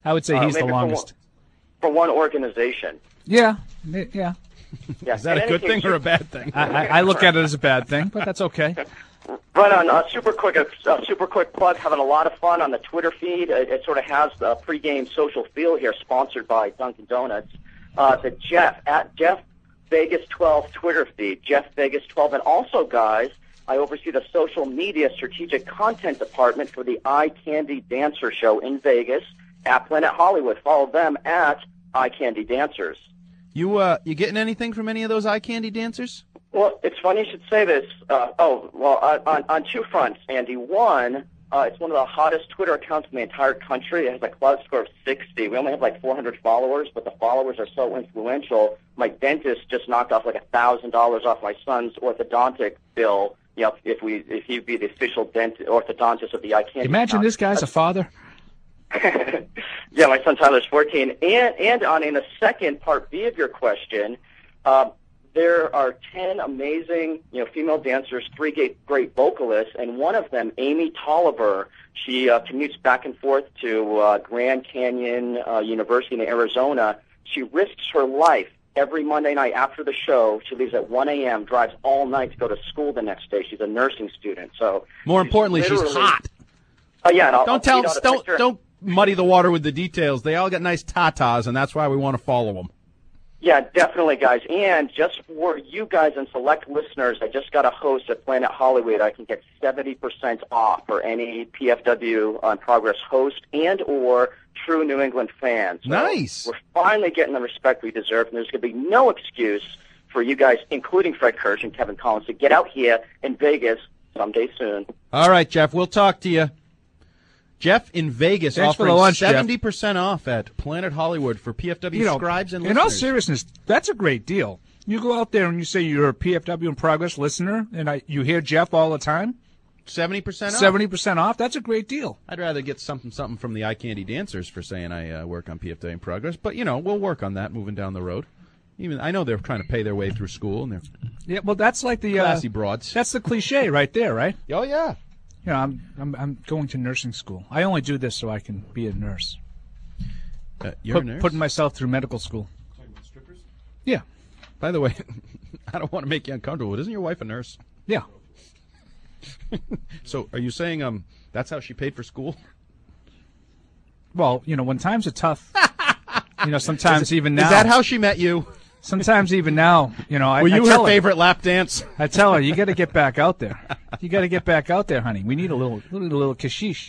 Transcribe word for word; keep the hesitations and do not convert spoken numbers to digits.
I would say Uh, he's the maybe for longest. one, for one organization. Yeah, yeah. Yeah. Is that In a any good case, thing or a bad thing? I, I, I look at it as a bad thing, but that's okay. Right on. Uh, super quick, a uh, super quick plug. Having a lot of fun on the Twitter feed. It, it sort of has the pregame social feel here, sponsored by Dunkin' Donuts. Uh, the Jeff at Jeff Vegas twelve Twitter feed, Jeff Vegas twelve, and also, guys, I oversee the social media strategic content department for the Eye Candy Dancer Show in Vegas at Planet Hollywood. Follow them at Eye Candy Dancers. You uh, you getting anything from any of those eye candy dancers? Well, it's funny you should say this. Uh, oh, well, uh, on, on two fronts, Andy. One, uh, it's one of the hottest Twitter accounts in the entire country. It has a cloud score of sixty. We only have like four hundred followers, but the followers are so influential. My dentist just knocked off like one thousand dollars off my son's orthodontic bill. You know, if we if he'd be the official dent orthodontist of the Eye Candy. Imagine account. this guy's a father. Yeah, my son Tyler's fourteen. And, and on in the second part B of your question, uh, there are ten amazing, you know, female dancers, three great, great vocalists, and one of them, Amy Tolliver, she uh, commutes back and forth to uh, Grand Canyon uh, University in Arizona. She risks her life every Monday night after the show. She leaves at one a.m., drives all night to go to school the next day. She's a nursing student. So More importantly, she's hot. Oh, yeah. And I'll, Don't I'll tell tweet out a don't picture. don't muddy the water with the details. They all got nice tatas, and that's why we want to follow them. Yeah, definitely, guys. And just for you guys and select listeners, I just got a host at Planet Hollywood. I can get seventy percent off for any P F W on Progress host and or true New England fans. So Nice. We're finally getting the respect we deserve, and there's going to be no excuse for you guys, including Fred Kirsch and Kevin Collins, to get out here in Vegas someday soon. All right, Jeff, we'll talk to you. Jeff in Vegas Thanks for offering the lunch, Jeff. seventy percent off at Planet Hollywood for P F W You know, scribes and in listeners. all seriousness, that's a great deal. You go out there and you say you're a P F W in Progress listener, and I, you hear Jeff all the time. seventy percent off? seventy percent off. That's a great deal. I'd rather get something something from the Eye Candy Dancers for saying I uh, work on P F W in Progress. But, you know, we'll work on that moving down the road. Even I know they're trying to pay their way through school, and they're Yeah, well, that's like the classy uh, broads. that's the cliche right there, right? Oh, yeah. You know, I'm I'm I'm going to nursing school. I only do this so I can be a nurse. Uh, you're Put, a nurse? Putting myself through medical school. Talking about strippers? Yeah, By the way, I don't want to make you uncomfortable, but isn't your wife a nurse? yeah. So are you saying um that's how she paid for school? Well, you know, when times are tough, you know, sometimes even now. Is that how she met you? Sometimes even now, you know, I, Were I you tell her her, favorite lap dance? I tell her, you got to get back out there. You got to get back out there, honey. We need a little, little, little kashish.